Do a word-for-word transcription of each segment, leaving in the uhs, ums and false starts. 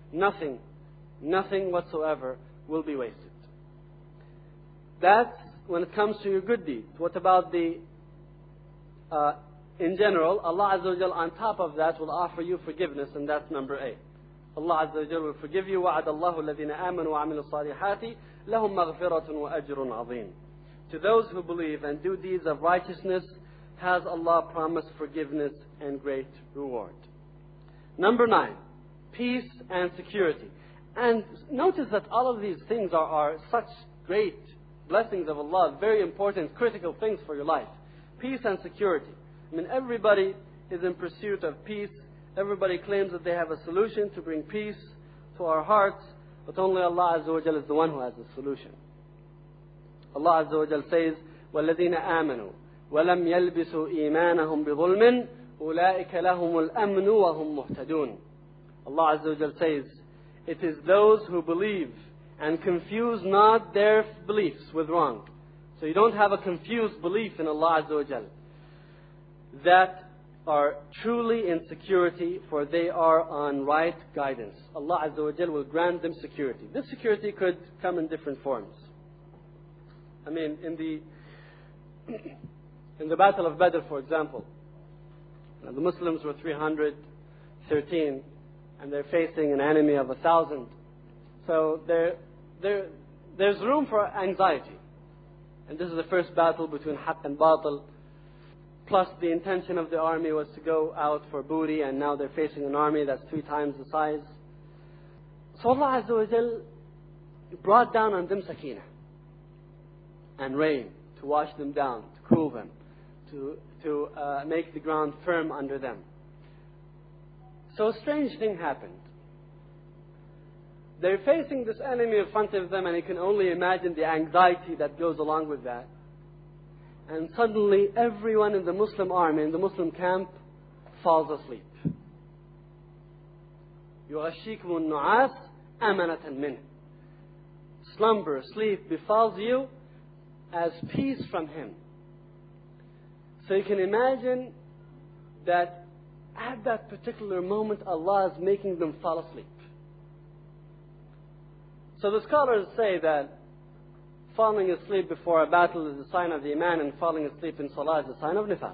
nothing, nothing whatsoever will be wasted. That's when it comes to your good deeds. What about the, uh, in general, Allah Azza wa Jal on top of that will offer you forgiveness, and that's number eight. Allah Azza wa Jal will forgive you. وَعَدَ اللَّهُ الَّذِينَ آمَنُوا وَعَمِلُوا الصَّالِحَاتِ لَهُمْ مَغْفِرَةٌ وَأَجْرٌ عَظِيمٌ. To those who believe and do deeds of righteousness, has Allah promised forgiveness and great reward. Number nine, peace and security. And notice that all of these things are, are such great blessings of Allah, very important, critical things for your life. Peace and security. I mean, everybody is in pursuit of peace. Everybody claims that they have a solution to bring peace to our hearts, but only Allah Azza wa Jal is the one who has the solution. Allah Azza wa Jal says, وَالَّذِينَ آمَنُوا وَلَمْ يَلْبِسُوا إِيمَانَهُمْ بِظُلْمٍ أُولَٰئِكَ لَهُمُ الْأَمْنُ وَهُمْ مُهْتَدُونَ. Allah Azza wa Jal says, it is those who believe and confuse not their beliefs with wrong. So you don't have a confused belief in Allah Azza wa Jal, that are truly in security, for they are on right guidance. Allah Azza wa Jal will grant them security. This security could come in different forms. I mean, in the in the Battle of Badr, for example, the Muslims were three hundred thirteen, and they're facing an enemy of a thousand. So there, there, there's room for anxiety. And this is the first battle between Haqq and Batil. Plus the intention of the army was to go out for booty, and now they're facing an army that's three times the size. So Allah Azza wa Jal brought down on them sakinah and rain to wash them down, to cool them, to, to uh, make the ground firm under them. So a strange thing happened. They're facing this enemy in front of them, and you can only imagine the anxiety that goes along with that. And suddenly everyone in the Muslim army, in the Muslim camp, falls asleep. يُغَشِّيكُمُ النُّعَاسِ أَمَنَةً مِنْهِ. Slumber, sleep befalls you as peace from Him. So you can imagine that at that particular moment, Allah is making them fall asleep. So the scholars say that falling asleep before a battle is a sign of the Iman, and falling asleep in Salah is a sign of Nifaq.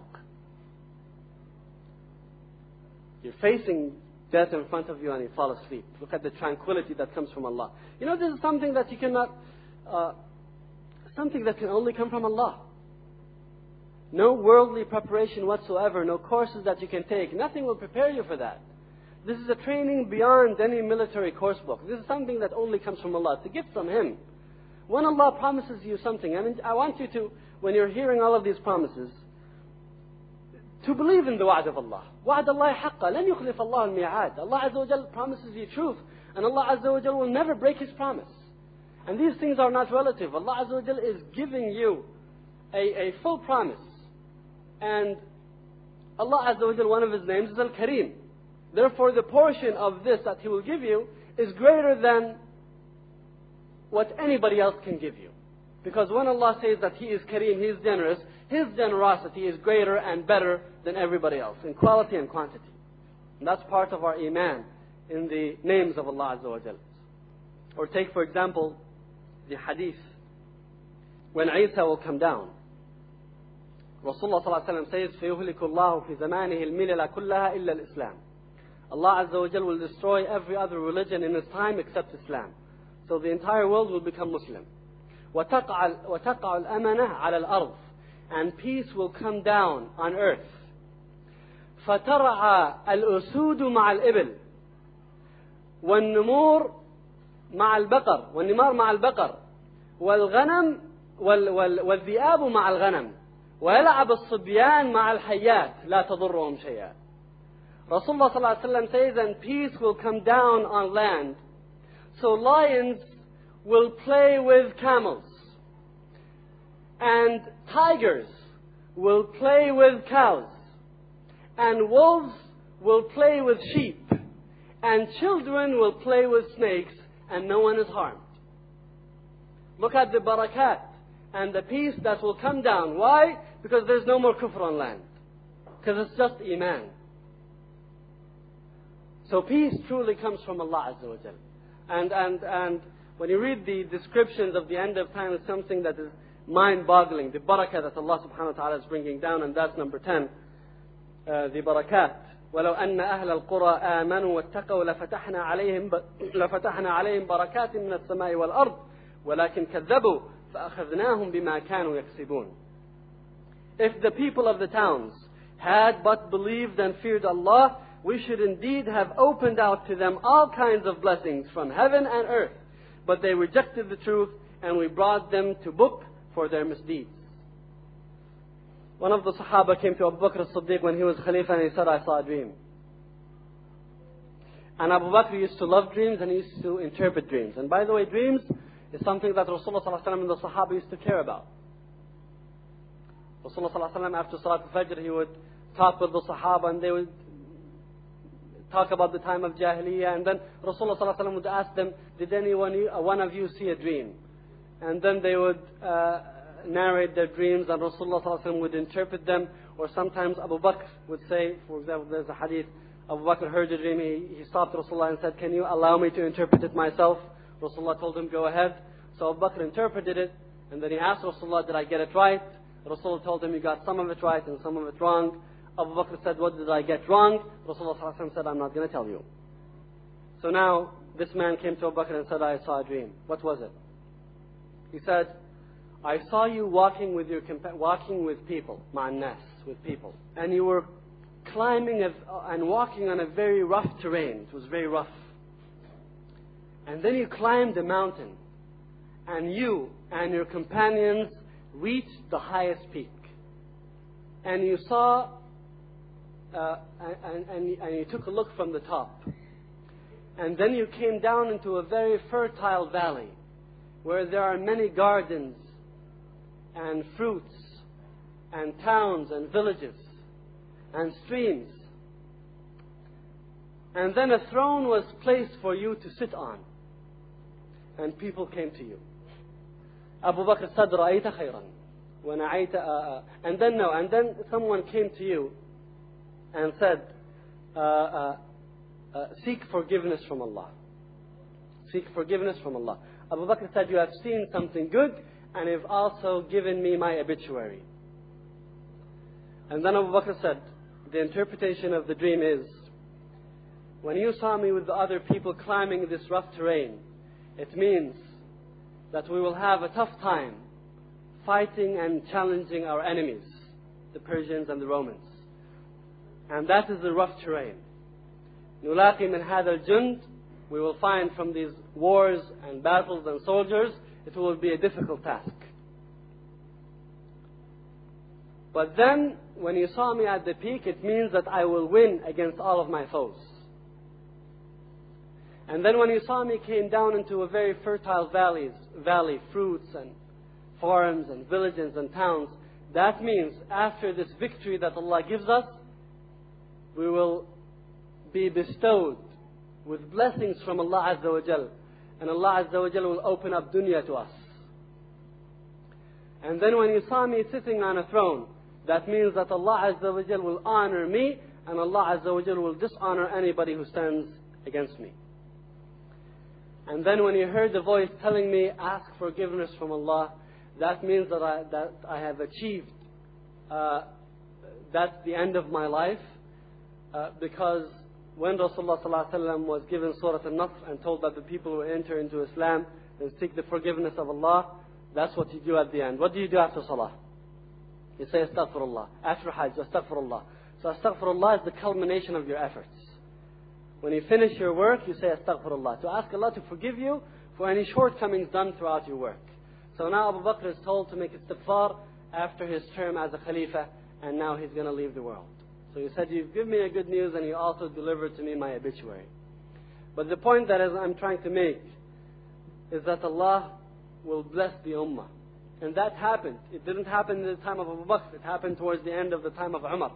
You're facing death in front of you and you fall asleep. Look at the tranquility that comes from Allah. You know, this is something that you cannot, uh, something that can only come from Allah. No worldly preparation whatsoever, no courses that you can take. Nothing will prepare you for that. This is a training beyond any military course book. This is something that only comes from Allah. It's a gift from Him. When Allah promises you something, I mean, I want you to, when you're hearing all of these promises, to believe in the wa'd of Allah. وَعْدَ اللَّهِ حَقًّا لَنْ يُخْلِفَ اللَّهُ الْمِيعَادِ. Allah Azza wa Jal promises you truth, and Allah Azza wa Jal will never break His promise. And these things are not relative. Allah Azza wa Jal is giving you a, a full promise. And Allah Azza wa Jal, one of His names is Al-Kareem. Therefore, the portion of this that He will give you is greater than what anybody else can give you. Because when Allah says that He is Kareem, He is generous, His generosity is greater and better than everybody else in quality and quantity. And that's part of our Iman in the names of Allah Azza wa Jal. Or take, for example, the hadith when Isa will come down. Rasulullah sallallahu alaihi wasallam says, فَيُهْلِكُ اللَّهُ فِي زَمَانِهِ الْمِلَلَ كُلَّهَا إِلَّا الْإِسْلَامِ. Allah Azza wa Jal will destroy every other religion in His time except Islam. So the entire world will become Muslim. وَتَقَعَ الْأَمَنَةِ عَلَى الْأَرْضِ. And peace will come down on earth. فَتَرْعَى الْأُسُودُ مَعَ الْإِبِلِ وَالنُّمُورُ مَعَ الْبَقَرِ وَالنِّمَارُ مَعَ الْبَقَرِ وَالْغَنَمُ وَالذِّئَابُ مَعَ الْغَنَمِ وَيَلْعَبُ الصِّبْيَانُ مَعَ الْحَيَّاتِ لَا تَضُرُّهُمْ شَيْئًا. Rasulullah sallallahu alaihi wasallam says, and peace will come down on land. So lions will play with camels, and tigers will play with cows, and wolves will play with sheep, and children will play with snakes, and no one is harmed. Look at the barakat and the peace that will come down. Why? Because there's no more kufr on land. Because it's just Iman. So peace truly comes from Allah Azza wa Jal. And, and, and when you read the descriptions of the end of time, it's something that is mind-boggling. The barakah that Allah subhanahu wa ta'ala is bringing down, and that's number ten. Uh, the barakat. ولو أن أهل القرى آمنوا واتقوا لفتحنا عليهم لفتحنا عليهم بركات من السماء والأرض ولكن كذبوا فأخذناهم بما كانوا يكسبون. If the people of the towns had but believed and feared Allah, we should indeed have opened out to them all kinds of blessings from heaven and earth. But they rejected the truth, and we brought them to book for their misdeeds. One of the Sahaba came to Abu Bakr as-Siddiq when he was Khalifa, and he said, I saw a dream. And Abu Bakr used to love dreams, and he used to interpret dreams. And by the way, dreams is something that Rasulullah sallallahu alaihi wasallam and the Sahaba used to care about. Rasulullah sallallahu alaihi wasallam, after Salat al-Fajr, he would talk with the Sahaba, and they would talk about the time of Jahiliyyah. And then Rasulullah sallallahu alaihi wasallam would ask them, did anyone, one of you see a dream? And then they would uh, narrate their dreams, and Rasulullah sallallahu alaihi wasallam would interpret them. Or sometimes Abu Bakr would say, for example, there's a hadith, Abu Bakr heard a dream, he, he stopped Rasulullah and said, can you allow me to interpret it myself? Rasulullah told him, go ahead. So Abu Bakr interpreted it, and then he asked Rasulullah, did I get it right? Rasulullah told him, you got some of it right and some of it wrong. Abu Bakr said, what did I get wrong? Rasulullah sallallahu alaihi wasallam said, I'm not going to tell you. So now, this man came to Abu Bakr and said, I saw a dream. What was it? He said, I saw you walking with your walking with people, ma'annas, with people, and you were climbing a, and walking on a very rough terrain. It was very rough. And then you climbed a mountain, and you and your companions reached the highest peak. And you saw, uh, and, and, and you took a look from the top. And then you came down into a very fertile valley, where there are many gardens and fruits and towns and villages and streams. And then a throne was placed for you to sit on, and people came to you. Abu Bakr said, رَأَيْتَ خَيْرًا وَنَعَيْتَ And then no, and then someone came to you and said, uh, uh, uh, seek forgiveness from Allah. Seek forgiveness from Allah. Abu Bakr said, you have seen something good, and you've also given me my obituary. And then Abu Bakr said, the interpretation of the dream is, when you saw me with the other people climbing this rough terrain, it means that we will have a tough time fighting and challenging our enemies, the Persians and the Romans. And that is the rough terrain. نُلَاقِي مِنْ هَذَا الْجُنْدِ We will find from these wars and battles and soldiers, it will be a difficult task. But then, when you saw me at the peak, it means that I will win against all of my foes. And then when you saw me came down into a very fertile valleys, valley, fruits and farms and villages and towns, that means after this victory that Allah gives us, we will be bestowed with blessings from Allah Azza wa Jal. And Allah Azza wa Jal will open up dunya to us. And then when you saw me sitting on a throne, that means that Allah Azza wa Jal will honor me, and Allah Azza wa Jal will dishonor anybody who stands against me. And then when you heard the voice telling me, ask forgiveness from Allah, that means that I, that I have achieved, uh, that's the end of my life. Uh, because when Rasulullah sallallahu alaihi wasallam was given Surah Al-Nasr and told that the people will enter into Islam and seek the forgiveness of Allah, that's what you do at the end. What do you do after Salah? You say Astaghfirullah. After Hajj, Astaghfirullah. So Astaghfirullah is the culmination of your efforts. When you finish your work, you say Astaghfirullah, to ask Allah to forgive you for any shortcomings done throughout your work. So now Abu Bakr is told to make istighfar after his term as a Khalifa, and now he's going to leave the world. So he said, you've given me a good news, and you also delivered to me my obituary. But the point that I'm trying to make is that Allah will bless the ummah. And that happened. It didn't happen in the time of Abu Bakr. It happened towards the end of the time of Umar.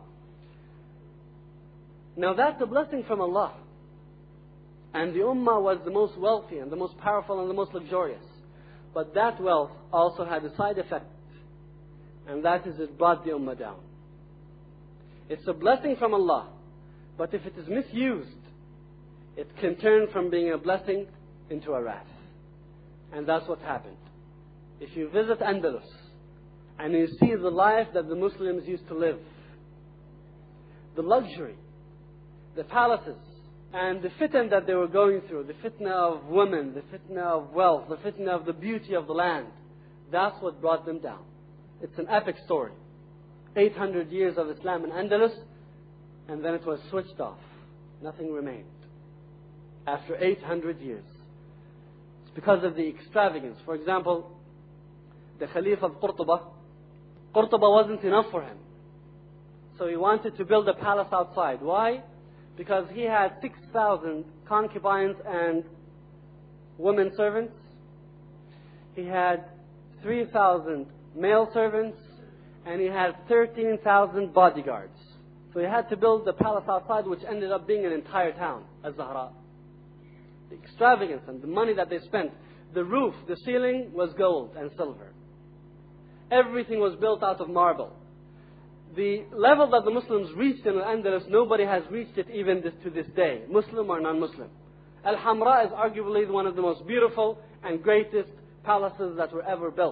Now that's a blessing from Allah. And the ummah was the most wealthy and the most powerful and the most luxurious. But that wealth also had a side effect. And that is it brought the ummah down. It's a blessing from Allah. But if it is misused, it can turn from being a blessing into a wrath. And that's what happened. If you visit Andalus and you see the life that the Muslims used to live, the luxury, the palaces, and the fitna that they were going through, the fitna of women, the fitna of wealth, the fitna of the beauty of the land, that's what brought them down. It's an epic story. eight hundred years of Islam in Andalus, and then it was switched off. Nothing remained. After eight hundred years. It's because of the extravagance. For example, the Caliph of Qurtuba, Qurtuba wasn't enough for him. So he wanted to build a palace outside. Why? Because he had six thousand concubines and women servants. He had three thousand male servants. And he had thirteen thousand bodyguards. So he had to build the palace outside, which ended up being an entire town, Az-Zahra. The extravagance and the money that they spent. The roof, the ceiling was gold and silver. Everything was built out of marble. The level that the Muslims reached in Al-Andalus, nobody has reached it even this, to this day, Muslim or non-Muslim. Al-Hamra is arguably one of the most beautiful and greatest palaces that were ever built.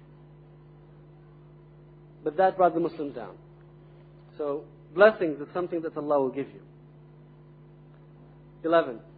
But that brought the Muslims down. So blessings is something that Allah will give you. eleven.